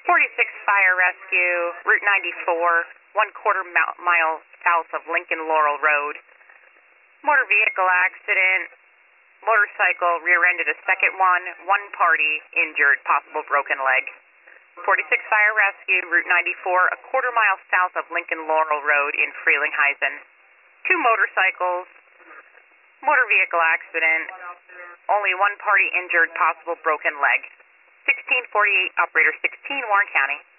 46 Fire Rescue, Route 94, 1/4 mile south of Lincoln Laurel Road. Motor vehicle accident. Motorcycle rear-ended a second one party injured, possible broken leg. 46 Fire Rescue, Route 94, 1/4 mile south of Lincoln Laurel Road in Frelinghuysen. 2 motorcycles, motor vehicle accident, only one party injured, possible broken leg. 1648, operator 16, Warren County.